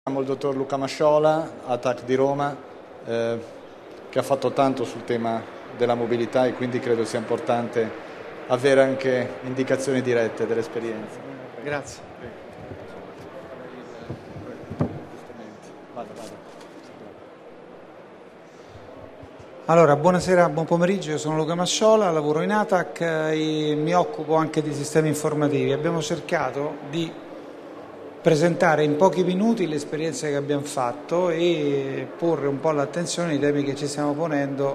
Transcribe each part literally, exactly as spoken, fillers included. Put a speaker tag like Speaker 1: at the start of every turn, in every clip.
Speaker 1: Il dottor Luca Masciola, A T A C di Roma, eh, che ha fatto tanto sul tema della mobilità e quindi credo sia importante avere anche indicazioni dirette dell'esperienza.
Speaker 2: Grazie.
Speaker 1: Vado, vado.
Speaker 2: Allora, buonasera, buon pomeriggio, io sono Luca Masciola, lavoro in A T A C e mi occupo anche di sistemi informativi. Abbiamo cercato di presentare in pochi minuti le esperienze che abbiamo fatto e porre un po' l'attenzione ai temi che ci stiamo ponendo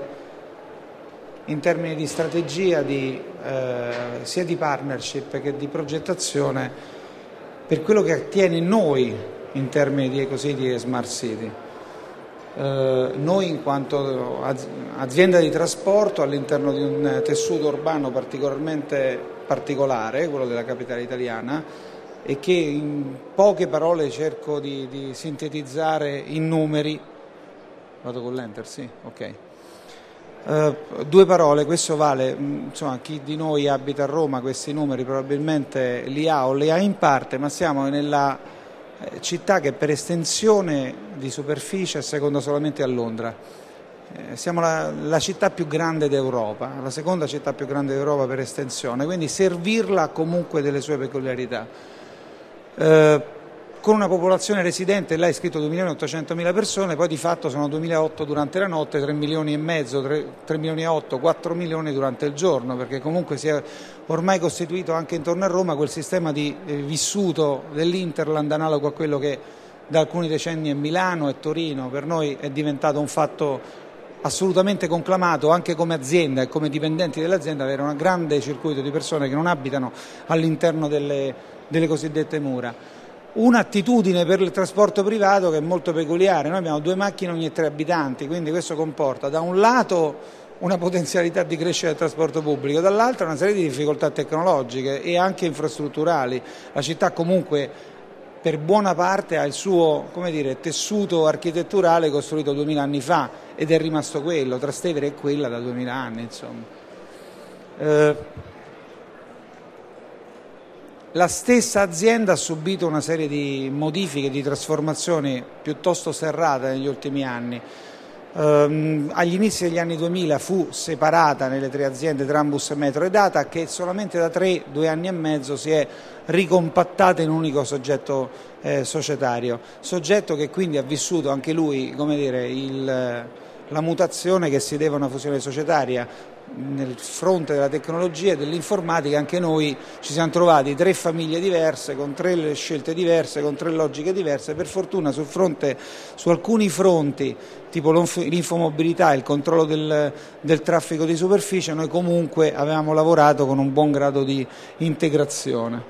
Speaker 2: in termini di strategia, di, eh, sia di partnership che di progettazione per quello che attiene noi in termini di ecositi e smart city. Eh, noi in quanto azienda di trasporto all'interno di un tessuto urbano particolarmente particolare, quello della capitale italiana, e che in poche parole cerco di, di sintetizzare in numeri. Vado con l'enter, sì? Ok. Uh, due parole, questo vale, insomma, chi di noi abita a Roma questi numeri probabilmente li ha o li ha in parte, ma siamo nella città che per estensione di superficie è seconda solamente a Londra. Eh, siamo la, la città più grande d'Europa, la seconda città più grande d'Europa per estensione, quindi servirla ha comunque delle sue peculiarità. Eh, con una popolazione residente, là è scritto due milioni e ottocentomila persone, poi di fatto sono duemilaotto durante la notte, tre milioni e mezzo, tre milioni e otto, quattro milioni durante il giorno, perché comunque si è ormai costituito anche intorno a Roma quel sistema di eh, vissuto dell'Interland analogo a quello che da alcuni decenni è Milano e Torino. Per noi è diventato un fatto assolutamente conclamato anche come azienda e come dipendenti dell'azienda avere un grande circuito di persone che non abitano all'interno delle delle cosiddette mura. Un'attitudine per il trasporto privato che è molto peculiare. Noi abbiamo due macchine ogni tre abitanti, quindi questo comporta da un lato una potenzialità di crescita del trasporto pubblico, dall'altro una serie di difficoltà tecnologiche e anche infrastrutturali. La città comunque per buona parte ha il suo, come dire, tessuto architetturale costruito duemila anni fa ed è rimasto quello. Trastevere è quella da duemila anni, insomma. Eh, La stessa azienda ha subito una serie di modifiche, di trasformazioni piuttosto serrate negli ultimi anni. Ehm, agli inizi degli anni duemila fu separata nelle tre aziende Trambus, Metro e A T A C, che solamente da tre, due anni e mezzo si è ricompattata in un unico soggetto eh, societario, soggetto che quindi ha vissuto anche lui, come dire, il, la mutazione che si deve a una fusione societaria. Nel fronte della tecnologia e dell'informatica anche noi ci siamo trovati tre famiglie diverse, con tre scelte diverse, con tre logiche diverse. Per fortuna sul fronte, su alcuni fronti, tipo l'infomobilità e il controllo del, del traffico di superficie, noi comunque avevamo lavorato con un buon grado di integrazione.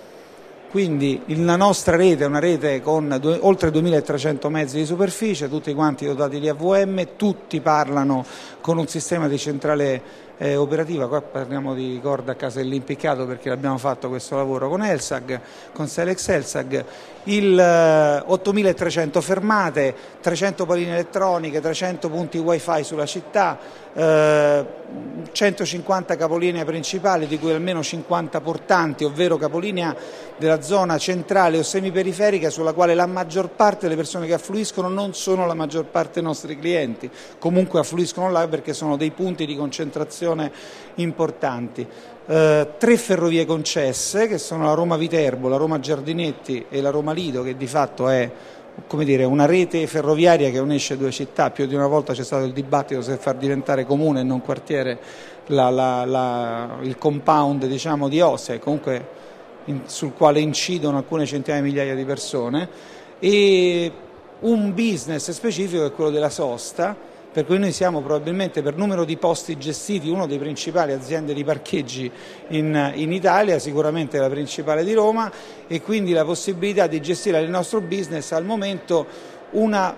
Speaker 2: Quindi la nostra rete è una rete con due, oltre duemilatrecento mezzi di superficie, tutti quanti dotati di A V M, tutti parlano con un sistema di centrale eh, operativa. Qua parliamo di corda a casa dell'impiccato perché abbiamo fatto questo lavoro con Elsag, con Selex Elsag, il eh, ottomilatrecento fermate, trecento paline elettroniche, trecento punti wifi sulla città, eh, centocinquanta capolinee principali, di cui almeno cinquanta portanti, ovvero capolinea della zona centrale o semiperiferica, sulla quale la maggior parte delle persone che affluiscono non sono la maggior parte dei nostri clienti, comunque affluiscono là perché sono dei punti di concentrazione importanti. Eh, tre ferrovie concesse, che sono la Roma Viterbo, la Roma Giardinetti e la Roma Lido, che di fatto è, come dire, una rete ferroviaria che unisce due città. Più di una volta c'è stato il dibattito se far diventare comune e non quartiere la, la, la, il compound, diciamo, di Ostia, comunque in, sul quale incidono alcune centinaia di migliaia di persone, e un business specifico è quello della sosta, per cui noi siamo probabilmente per numero di posti gestiti uno dei principali aziende di parcheggi in, in Italia, sicuramente la principale di Roma, e quindi la possibilità di gestire il nostro business al momento una,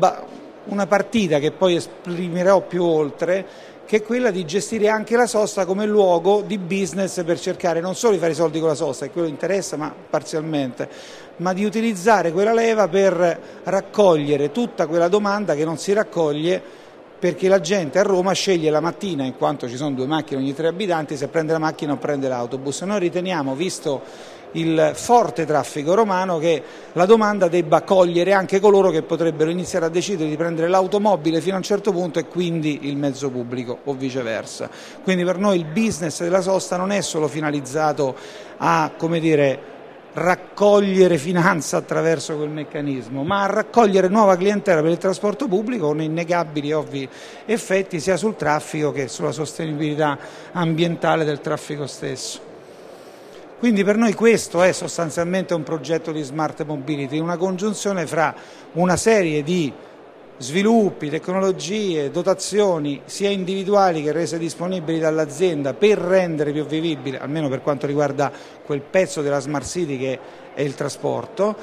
Speaker 2: una partita che poi esprimerò più oltre, che è quella di gestire anche la sosta come luogo di business per cercare non solo di fare i soldi con la sosta, e quello interessa ma parzialmente, ma di utilizzare quella leva per raccogliere tutta quella domanda che non si raccoglie perché la gente a Roma sceglie la mattina, in quanto ci sono due macchine ogni tre abitanti, se prende la macchina o prende l'autobus. Noi riteniamo, visto il forte traffico romano, che la domanda debba cogliere anche coloro che potrebbero iniziare a decidere di prendere l'automobile fino a un certo punto e quindi il mezzo pubblico o viceversa. Quindi per noi il business della sosta non è solo finalizzato a, come dire, raccogliere finanza attraverso quel meccanismo, ma a raccogliere nuova clientela per il trasporto pubblico con innegabili e ovvi effetti sia sul traffico che sulla sostenibilità ambientale del traffico stesso. Quindi per noi questo è sostanzialmente un progetto di smart mobility, una congiunzione fra una serie di sviluppi, tecnologie, dotazioni sia individuali che rese disponibili dall'azienda per rendere più vivibile, almeno per quanto riguarda quel pezzo della Smart City che è il trasporto,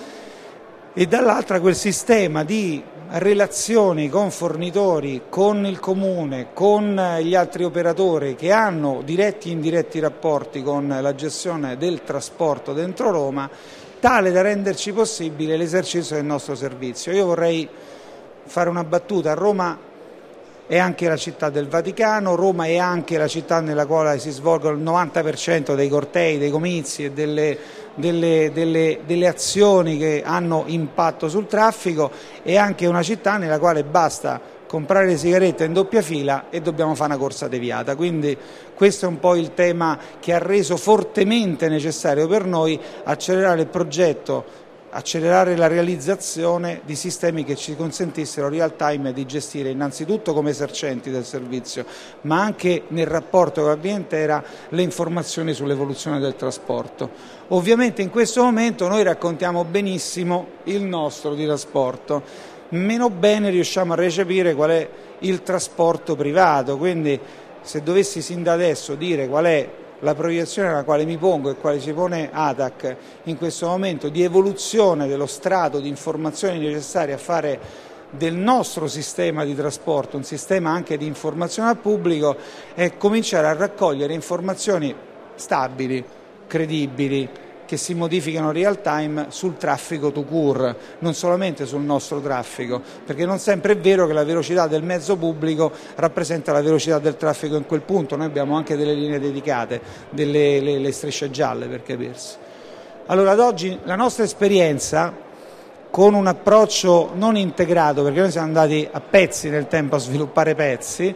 Speaker 2: e dall'altra quel sistema di relazioni con fornitori, con il comune, con gli altri operatori che hanno diretti e indiretti rapporti con la gestione del trasporto dentro Roma, tale da renderci possibile l'esercizio del nostro servizio. Io vorrei fare una battuta: Roma è anche la città del Vaticano, Roma è anche la città nella quale si svolgono il novanta per cento dei cortei, dei comizi e delle, delle, delle, delle azioni che hanno impatto sul traffico, è anche una città nella quale basta comprare le sigarette in doppia fila e dobbiamo fare una corsa deviata. Quindi questo è un po' il tema che ha reso fortemente necessario per noi accelerare il progetto, accelerare la realizzazione di sistemi che ci consentissero real time di gestire innanzitutto come esercenti del servizio, ma anche nel rapporto con la clientela, le informazioni sull'evoluzione del trasporto. Ovviamente in questo momento noi raccontiamo benissimo il nostro di trasporto, meno bene riusciamo a recepire qual è il trasporto privato, quindi se dovessi sin da adesso dire qual è la proiezione alla quale mi pongo e quale si pone A T A C in questo momento di evoluzione dello strato di informazioni necessarie a fare del nostro sistema di trasporto un sistema anche di informazione al pubblico, è cominciare a raccogliere informazioni stabili, credibili, che si modificano real time sul traffico tout court, non solamente sul nostro traffico, perché non sempre è vero che la velocità del mezzo pubblico rappresenta la velocità del traffico in quel punto. Noi abbiamo anche delle linee dedicate, delle le, le strisce gialle per capirsi. Allora ad oggi la nostra esperienza, con un approccio non integrato, perché noi siamo andati a pezzi nel tempo a sviluppare pezzi,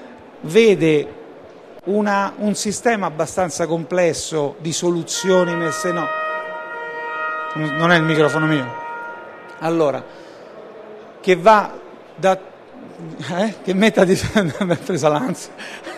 Speaker 2: vede Una, un sistema abbastanza complesso di soluzioni messe no. Non è il microfono mio. Allora, che va da eh? che metta di mi ha preso l'ansia.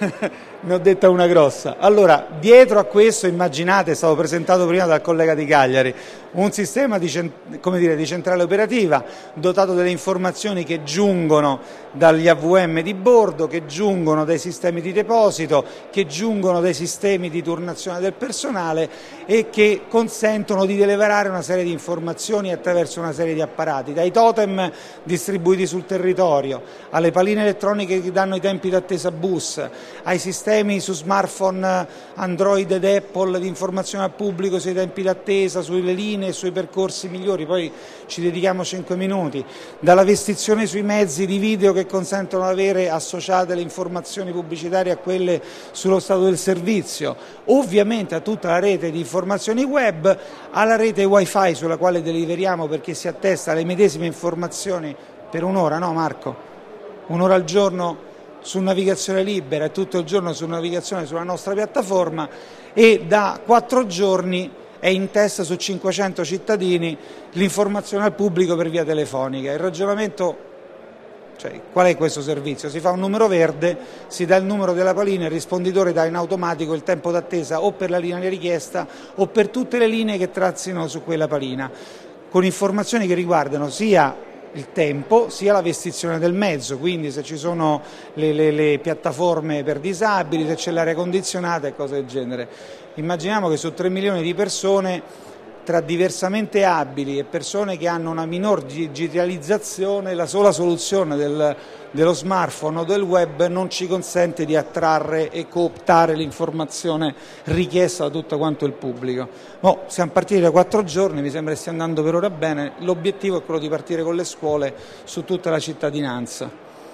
Speaker 2: Ne ho detta una grossa. Allora, dietro a questo, immaginate, è stato presentato prima dal collega di Cagliari, un sistema di, come dire, di centrale operativa dotato delle informazioni che giungono dagli A V M di bordo, che giungono dai sistemi di deposito, che giungono dai sistemi di turnazione del personale e che consentono di deliberare una serie di informazioni attraverso una serie di apparati, dai totem distribuiti sul territorio, alle paline elettroniche che danno i tempi d'attesa bus, ai sistemi su smartphone Android ed Apple di informazione al pubblico sui tempi d'attesa, sulle linee e sui percorsi migliori, poi ci dedichiamo cinque minuti, dalla vestizione sui mezzi di video che consentono di avere associate le informazioni pubblicitarie a quelle sullo stato del servizio, ovviamente a tutta la rete di informazioni web, alla rete wifi sulla quale deliveriamo, perché si attesta le medesime informazioni per un'ora, no Marco? Un'ora al giorno su navigazione libera e tutto il giorno su navigazione sulla nostra piattaforma, e da quattro giorni è in testa su cinquecento cittadini l'informazione al pubblico per via telefonica. Il ragionamento, cioè, qual è questo servizio? Si fa un numero verde, si dà il numero della palina, il risponditore dà in automatico il tempo d'attesa o per la linea di richiesta o per tutte le linee che transitano su quella palina, con informazioni che riguardano sia il tempo sia la vestizione del mezzo, quindi se ci sono le, le, le piattaforme per disabili, se c'è l'aria condizionata e cose del genere. Immaginiamo che su tre milioni di persone, tra diversamente abili e persone che hanno una minor digitalizzazione, la sola soluzione del, dello smartphone o del web non ci consente di attrarre e cooptare l'informazione richiesta da tutto quanto il pubblico. Oh, siamo partiti da quattro giorni, mi sembra che stia andando per ora bene, l'obiettivo è quello di partire con le scuole su tutta la cittadinanza.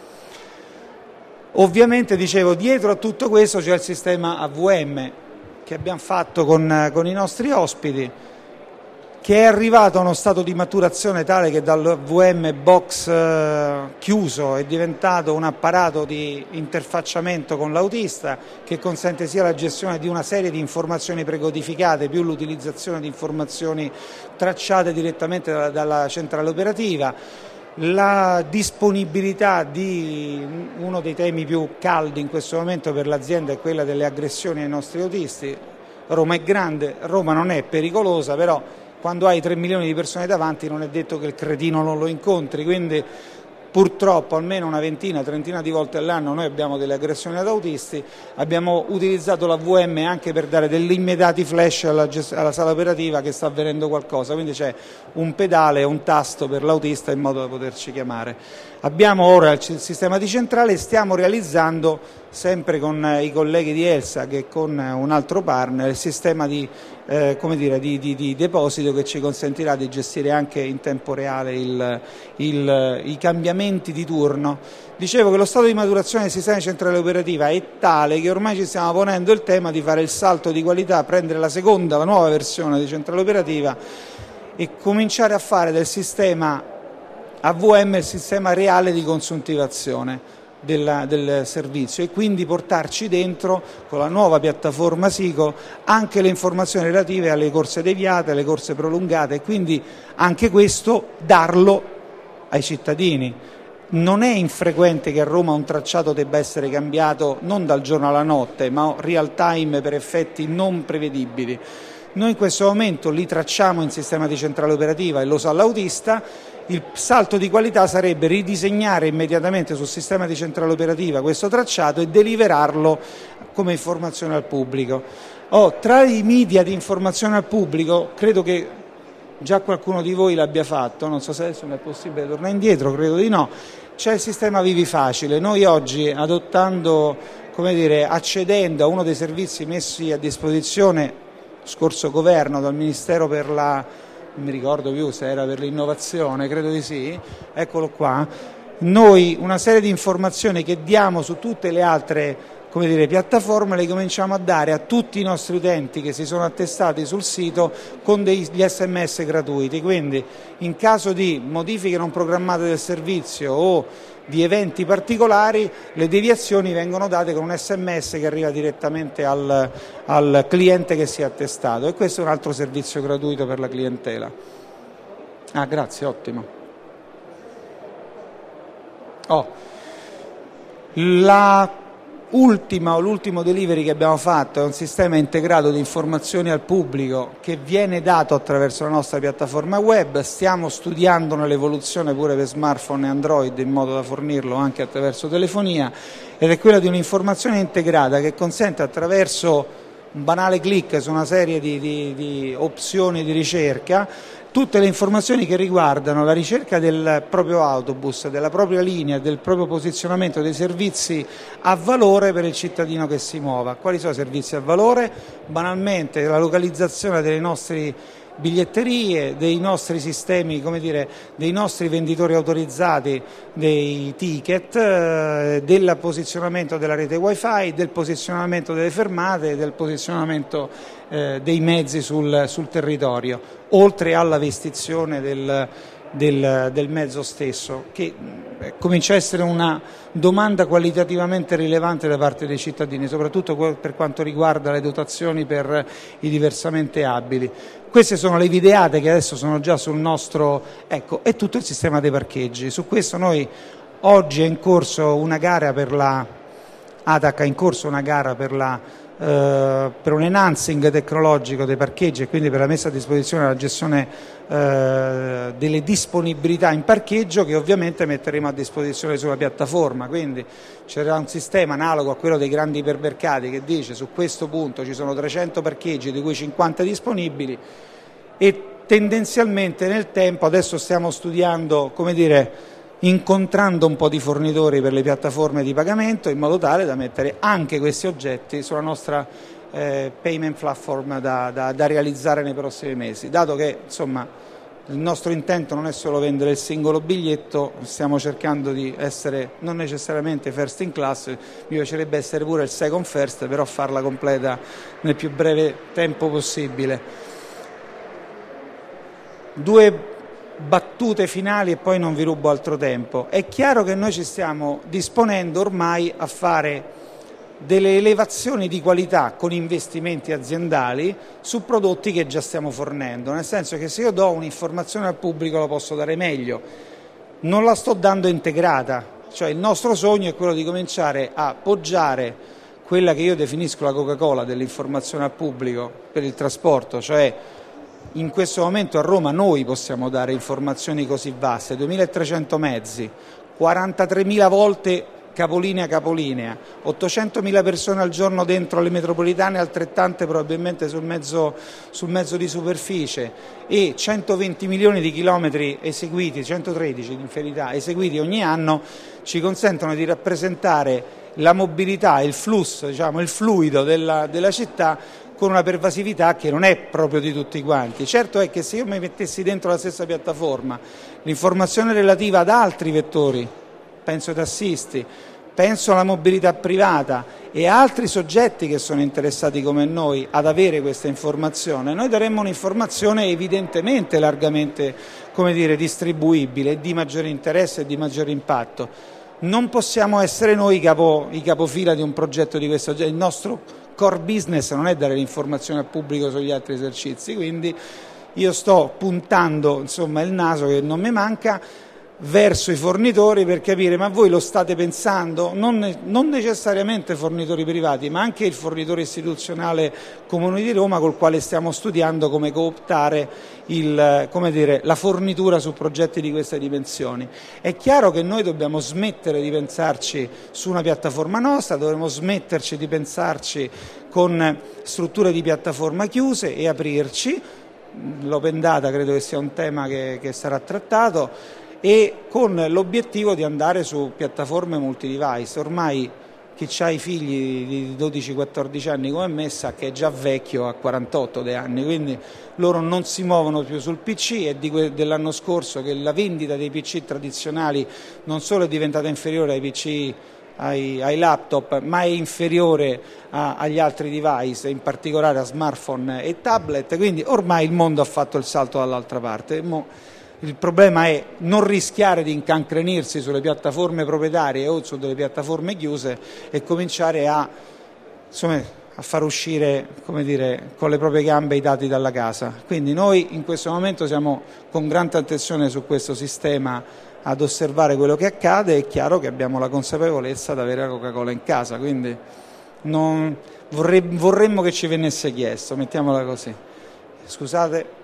Speaker 2: Ovviamente, dicevo, dietro a tutto questo c'è il sistema A V M che abbiamo fatto con, con i nostri ospiti. che è arrivato a uno stato di maturazione tale che dal V M box eh, chiuso è diventato un apparato di interfacciamento con l'autista che consente sia la gestione di una serie di informazioni precodificate più l'utilizzazione di informazioni tracciate direttamente dalla, dalla centrale operativa, la disponibilità di uno dei temi più caldi in questo momento per l'azienda è quella delle aggressioni ai nostri autisti. Roma è grande, Roma non è pericolosa, però quando hai tre milioni di persone davanti non è detto che il cretino non lo incontri, quindi purtroppo almeno una ventina, trentina di volte all'anno noi abbiamo delle aggressioni ad autisti. Abbiamo utilizzato la V M anche per dare degli immediati flash alla, alla sala operativa che sta avvenendo qualcosa, quindi c'è un pedale e un tasto per l'autista in modo da poterci chiamare. Abbiamo ora il sistema di centrale e stiamo realizzando, sempre con i colleghi di ELSA che con un altro partner, il sistema di, eh, come dire, di, di, di deposito che ci consentirà di gestire anche in tempo reale il, il, i cambiamenti di turno. Dicevo che lo stato di maturazione del sistema di centrale operativa è tale che ormai ci stiamo ponendo il tema di fare il salto di qualità, prendere la seconda, la nuova versione di centrale operativa e cominciare a fare del sistema A V M il sistema reale di consuntivazione della, del servizio e quindi portarci dentro con la nuova piattaforma SICO anche le informazioni relative alle corse deviate, alle corse prolungate e quindi anche questo darlo ai cittadini. Non è infrequente che a Roma un tracciato debba essere cambiato non dal giorno alla notte ma real time per effetti non prevedibili. Noi in questo momento li tracciamo in sistema di centrale operativa e lo sa l'autista. Il salto di qualità sarebbe ridisegnare immediatamente sul sistema di centrale operativa questo tracciato e deliverarlo come informazione al pubblico. Oh, tra i media di informazione al pubblico, credo che già qualcuno di voi l'abbia fatto, non so se adesso non è possibile tornare indietro, credo di no, c'è il sistema Vivi Facile. Noi oggi, adottando, come dire, accedendo a uno dei servizi messi a disposizione scorso governo dal Ministero per la non mi ricordo più se era per l'innovazione, credo di sì, eccolo qua, noi una serie di informazioni che diamo su tutte le altre, come dire, piattaforme le cominciamo a dare a tutti i nostri utenti che si sono attestati sul sito con degli sms gratuiti, quindi in caso di modifiche non programmate del servizio o di eventi particolari le deviazioni vengono date con un sms che arriva direttamente al, al cliente che si è attestato e questo è un altro servizio gratuito per la clientela. Ah, grazie, ottimo. Oh, la ultima o l'ultimo delivery che abbiamo fatto è un sistema integrato di informazioni al pubblico che viene dato attraverso la nostra piattaforma web. Stiamo studiando l'evoluzione pure per smartphone e Android in modo da fornirlo anche attraverso telefonia ed è quella di un'informazione integrata che consente attraverso un banale click su una serie di, di, di opzioni di ricerca tutte le informazioni che riguardano la ricerca del proprio autobus, della propria linea, del proprio posizionamento dei servizi a valore per il cittadino che si muova. Quali sono i servizi a valore? Banalmente la localizzazione delle nostre biglietterie, dei nostri sistemi, come dire, dei nostri venditori autorizzati dei ticket, eh, del posizionamento della rete wifi, del posizionamento delle fermate, del posizionamento eh, dei mezzi sul, sul territorio, oltre alla vestizione del, del, del mezzo stesso, che eh, comincia a essere una domanda qualitativamente rilevante da parte dei cittadini, soprattutto per quanto riguarda le dotazioni per i diversamente abili. Queste sono le videate che adesso sono già sul nostro, ecco, è tutto il sistema dei parcheggi. Su questo noi oggi è in corso una gara per la A T A C, è in corso una gara per la eh, per un enhancing tecnologico dei parcheggi e quindi per la messa a disposizione e la gestione eh, delle disponibilità in parcheggio che ovviamente metteremo a disposizione sulla piattaforma, quindi c'era un sistema analogo a quello dei grandi ipermercati che dice su questo punto ci sono trecento parcheggi di cui cinquanta disponibili e tendenzialmente nel tempo adesso stiamo studiando, come dire, incontrando un po' di fornitori per le piattaforme di pagamento in modo tale da mettere anche questi oggetti sulla nostra eh, payment platform da, da, da realizzare nei prossimi mesi, dato che insomma il nostro intento non è solo vendere il singolo biglietto, stiamo cercando di essere non necessariamente first in class, mi piacerebbe essere pure il second first, però farla completa nel più breve tempo possibile. due battute finali e poi non vi rubo altro tempo. È chiaro che noi ci stiamo disponendo ormai a fare delle elevazioni di qualità con investimenti aziendali su prodotti che già stiamo fornendo, nel senso che se io do un'informazione al pubblico la posso dare meglio, non la sto dando integrata, cioè il nostro sogno è quello di cominciare a poggiare quella che io definisco la Coca-Cola dell'informazione al pubblico per il trasporto, cioè in questo momento a Roma noi possiamo dare informazioni così vaste, duemilatrecento mezzi, quarantatremila volte capolinea capolinea, ottocentomila persone al giorno dentro le metropolitane, altrettante probabilmente sul mezzo, sul mezzo di superficie e centoventi milioni di chilometri eseguiti, centotredici in verità, eseguiti ogni anno, ci consentono di rappresentare la mobilità, il flusso, diciamo, il fluido della, della città con una pervasività che non è proprio di tutti quanti. Certo è che se io mi mettessi dentro la stessa piattaforma l'informazione relativa ad altri vettori, penso ai tassisti, penso alla mobilità privata e a altri soggetti che sono interessati come noi ad avere questa informazione, noi daremmo un'informazione evidentemente largamente, come dire, distribuibile, di maggiore interesse e di maggiore impatto. Non possiamo essere noi capo, i capofila di un progetto di questo genere, il nostro core business non è dare l'informazione al pubblico sugli altri esercizi, quindi io sto puntando, insomma, il naso che non mi manca verso i fornitori per capire: ma voi lo state pensando? Non, non necessariamente fornitori privati, ma anche il fornitore istituzionale Comune di Roma, col quale stiamo studiando come cooptare il, come dire, la fornitura su progetti di queste dimensioni. È chiaro che noi dobbiamo smettere di pensarci su una piattaforma nostra, dovremmo smetterci di pensarci con strutture di piattaforma chiuse e aprirci. L'open data credo che sia un tema che, che sarà trattato, e con l'obiettivo di andare su piattaforme multi-device. Ormai chi ha i figli di dodici quattordici anni come me sa che è già vecchio a quarantotto anni, quindi loro non si muovono più sul P C. È di que- dell'anno scorso che la vendita dei P C tradizionali non solo è diventata inferiore ai P C, ai, ai laptop, ma è inferiore a, agli altri device, in particolare a smartphone e tablet, quindi ormai il mondo ha fatto il salto dall'altra parte. Mo il problema è non rischiare di incancrenirsi sulle piattaforme proprietarie o su delle piattaforme chiuse e cominciare a, insomma, a far uscire, come dire, con le proprie gambe i dati dalla casa. Quindi noi in questo momento siamo con grande attenzione su questo sistema ad osservare quello che accade. È chiaro che abbiamo la consapevolezza di avere la Coca-Cola in casa, quindi non vorrei, vorremmo che ci venisse chiesto, mettiamola così. Scusate.